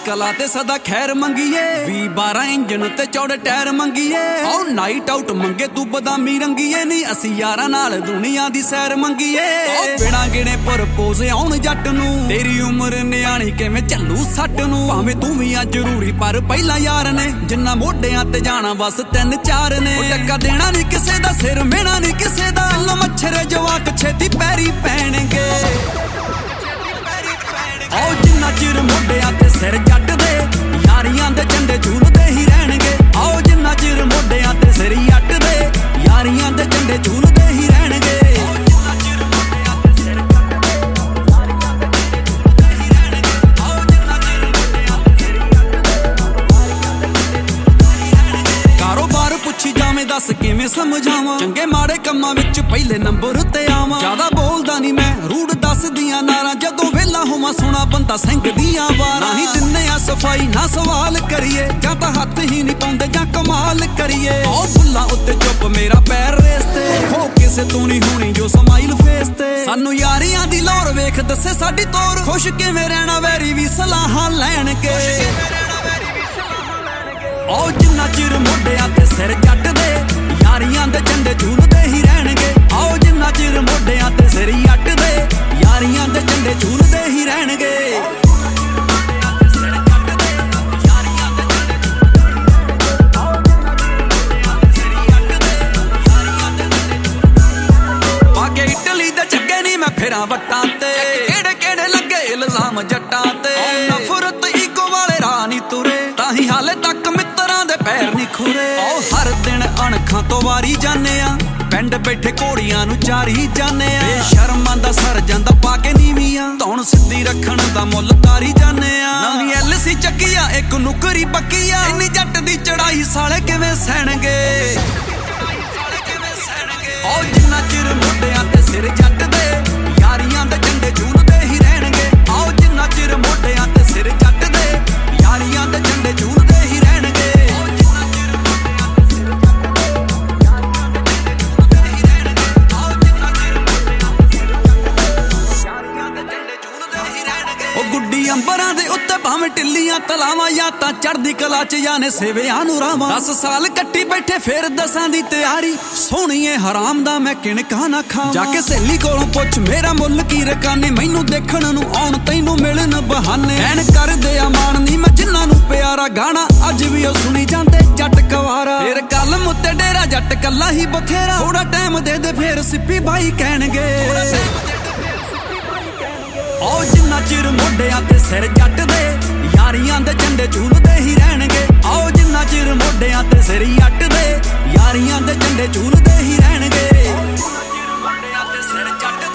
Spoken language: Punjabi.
ਕਲਾ ਤੇ ਸਦਾ ਖੈਰ ਮੰਗੀਏ 20-12 ਇੰਜਨ ਤੇ ਚੌੜੇ ਟਾਇਰ ਮੰਗੀਏ ਓ ਨਾਈਟ ਆਊਟ ਮੰਗੇ ਤੂੰ ਬਦਾਮੀ ਰੰਗੀਏ ਨਹੀਂ ਅਸੀਂ ਯਾਰਾਂ ਨਾਲ ਦੁਨੀਆ ਦੀ ਸੈਰ ਮੰਗੀਏ ਓ ਬਿਨਾ ਗਿਣੇ ਪ੍ਰਪੋਜ਼ ਆਉਣ ਜੱਟ ਨੂੰ ਤੇਰੀ ਉਮਰ ਨਿਆਣੀ ਕਿਵੇਂ ਚੱਲੂ ਸੱਟ ਨੂੰ ਭਾਵੇਂ ਤੂੰ ਵੀ ਆ ਜ਼ਰੂਰੀ ਪਰ ਪਹਿਲਾਂ ਯਾਰ ਨੇ ਜਿੰਨਾ ਮੋਢਿਆਂ ਤੇ ਜਾਣਾ ਬਸ 3-4 ਨੇ ਉਹ ਟੱਕਾ ਦੇਣਾ ਨਹੀਂ ਕਿਸੇ ਦਾ ਸਿਰ ਮੇਣਾ ਨਹੀਂ ਕਿਸੇ ਦਾ ਲੋ ਮੱਛਰ ਜਵਾਕ ਛੇਤੀ ਪੈਰੀ ਪੈਣਗੇ ਓ ਜਿੰਨਾ ਚਿਰ ਮੋਢਿਆਂ ਤੇ ਸਿਰ ਜੱਟ ਦੇ ਯਾਰੀਆਂ ਦੇ ਝੰਡੇ ਝੂਲਦੇ ਹੀ ਰਹਿਣਗੇ ਆਓ ਜਿੰਨਾ ਚਿਰ ਮੋਢਿਆਂ ਤੇ ਸਿਰ ਜੱਟ ਦੇ ਯਾਰੀਆਂ ਦੇ ਝੰਡੇ ਝੂਲਦੇ ਹੀ ਰਹਿਣਗੇ ਪੁੱਛੀ ਜਾਵੇਂ ਦੱਸ ਕਿਵੇਂ ਸਮਝਾਵਾਂ ਚੰਗੇ ਮਾੜੇ ਕੰਮਾਂ ਵਿੱਚ ਪਹਿਲੇ ਨੰਬਰ ਉੱਤੇ ਆਵਾਂ ਜ਼ਿਆਦਾ ਬੋਲਦਾ ਨਹੀਂ ਮੈਂ ਰੂੜ ਦੱਸਦੀਆਂ ਨਾਰਾਂ ਜਦੋਂ ਵੇਲਾ ਹੋਵਾਂ ਸੋਹਣਾ ਬੰਦਾ ਸਿੰਘ ਦੀਆਂ ਵਾਰਾਂ ਨਹੀਂ ਦਿੰਨੇ ਆ ਸਫਾਈ ਨਾ ਸਵਾਲ ਕਰੀਏ ਜਾਂ ਤਾਂ ਹੱਥ ਹੀ ਨਹੀਂ ਪਾਉਂਦੇ ਜਾਂ ਕਮਾਲ ਕਰੀਏ ਓ ਫੁੱਲਾਂ ਉੱਤੇ ਚੁੱਪ ਮੇਰਾ ਪੈਰ ਰੇਸ ਤੇ ਹੋ ਕਿਸੇ ਤੋਂ ਨਹੀਂ ਹੋਣੀ ਜੋ ਸਮਾਈਲ ਫੇਸ ਤੇ ਸਾਨੂੰ ਯਾਰੀਆਂ ਦੀ ਲੋੜ ਵੇਖ ਦੱਸੇ ਸਾਡੀ ਤੋਰ ਖੁਸ਼ ਕਿਵੇਂ ਰਹਿਣਾ ਵੈਰੀ ਵੀ ਸਲਾਹਾਂ ਲੈਣਗੇ ਓ ਜਿੰਨਾ ਚਿਰ ਮੋਢਿਆਂ ਤੇ ਸਿਰ ਜੱਟ ਦੇ ਯਾਰੀਆਂ ਦੇ ਝੰਡੇ ਝੂਲਦੇ ਹੀ ਰਹਿਣਗੇ ਆਓ ਜਿੰਨਾ ਚਿਰ ਮੋਢਿਆਂ ਤੇ ਸਿਰ ਜੱਟ ਦੇ ਯਾਰੀਆਂ ਦੇ ਝੰਡੇ ਝੂਲਦੇ ਹੀ ਰਹਿਣਗੇ ਬਾਗੇ ਇਟਲੀ ਦੇ ਚੱਗੇ ਨਹੀਂ ਮੈਂ ਫਿਰਾਂ ਵੱਟਾਂ ਤੇ ਕਿਹੜੇ ਕਿਹੜੇ ਲੱਗੇ ਇਲਜ਼ਾਮ ਜੱਟਾਂ ਤੇ ਨਫ਼ਰਤ ਈਗੋ ਵਾਲੇ ਰਾਹ ਨਹੀਂ ਤੁਰੇ ਤਾਂ ਹੀ ਹਾਲੇ ਤੱਕ ਪੈਰ ਨੀ ਖੁਰੇ ਓ ਹਰ ਦਿਨ ਅਣਖਾਂ ਤੋਂ ਵਾਰੀ ਜਾਂਦੇ ਆ ਪਿੰਡ ਬੈਠੇ ਘੋੜੀਆਂ ਨੂੰ ਚਾਰੀ ਜਾਂਦੇ ਆ ਬੇਸ਼ਰਮਾਂ ਦਾ ਸਰ ਜਾਂਦਾ ਪਾ ਕੇ ਨੀਵੀਆਂ ਧੌਣ ਸਿੱਧੀ ਰੱਖਣ ਦਾ ਮੁੱਲ ਤਾਰੀ ਜਾਂਦੇ ਆ ਨਵੀਂ ਐਲਸੀ ਚੱਕੀ ਆ ਇੱਕ ਨੁਕਰੀ ਪੱਕੀ ਆ ਇੰਨੀ ਜੱਟ ਦੀ ਚੜਾਈ ਸਾਲੇ ਕਿਵੇਂ ਸਹਿਣਗੇ ਓ ਜਿੰਨਾ ਚਿਰ ਮੋਢਿਆਂ ਤੇ ਸਿਰ ਜੱਟ ਦੇ ਯਾਰੀਆਂ ਦੇ ਝੰਡੇ ਝੂਲਦੇ ਹੀ ਰਹਿਣਗੇ ਆਓ ਜਿੰਨਾ ਚਿਰ ਮੋਢਿਆਂ ਤੇ ਸਿਰ ਜੱਟ ਦੇ ਯਾਰੀਆਂ ਦੇ ਝੰਡੇ ਝੂਲਦੇ ਹੀ ਰਹਿਣਗੇ ਗੁੱਡੀ ਅੰਬਰਾਂ ਦੇ ਉੱਤੇ ਭਾਵੇਂ ਟਿੱਲੀਆਂ ਤਲਾਵਾਂ ਜਾਂ ਤਾਂ ਚੜ੍ਹਦੀ ਕਲਾ ਚ ਜਾਣੇ ਸੇਵਿਆਂ ਨੂੰ ਰਾਵਾਂ 10 ਸਾਲ ਕੱਟੀ ਬੈਠੇ ਫੇਰ ਦਸਾਂ ਦੀ ਤਿਆਰੀ ਸੋਹਣੀਏ ਹਰਾਮ ਦਾ ਮੈਂ ਕਿਣਕਾ ਨਾ ਖਾਵਾਂ ਜਾ ਕੇ ਸਹੇਲੀ ਕੋਲੋਂ ਪੁੱਛ ਮੇਰਾ ਮੁੱਲ ਕੀ ਰਕਾਨੇ ਮੈਨੂੰ ਦੇਖਣ ਨੂੰ ਆਉਣ ਤੈਨੂੰ ਮਿਲਣ ਬਹਾਨੇ ਐਨ ਕਰਦੇ ਆ ਮਾਣ ਨਹੀਂ ਮੈਂ ਜਿੰਨਾਂ ਨੂੰ ਪਿਆਰਾ ਗਾਣਾ ਅੱਜ ਵੀ ਉਹ ਸੁਣੀ ਜਾਂਦੇ ਜੱਟ ਕਵਾਰਾ ਫੇਰ ਕਲਮ ਉੱਤੇ ਡੇਰਾ ਜੱਟ ਕੱਲਾ ਹੀ ਬਥੇਰਾ ਥੋੜਾ ਟਾਈਮ ਦੇ ਦੇ ਫੇਰ ਸਿੱਪੀ ਬਾਈ ਕਹਿਣਗੇ ਓ ਜਿੰਨਾ ਚਿਰ ਮੋਢਿਆਂ ਤੇ ਸਿਰ ਜੱਟ ਦੇ ਯਾਰੀਆਂ ਦੇ ਝੰਡੇ ਝੂਲਦੇ ਹੀ ਰਹਿਣਗੇ ਆਓ ਜਿੰਨਾ ਚਿਰ ਮੋਢਿਆਂ ਤੇ ਸਿਰ ਜੱਟ ਦੇ ਯਾਰੀਆਂ ਦੇ ਝੰਡੇ ਝੂਲਦੇ ਹੀ ਰਹਿਣਗੇ ਮੋਢਿਆਂ ਤੇ ਸਿਰ ਜੱਟ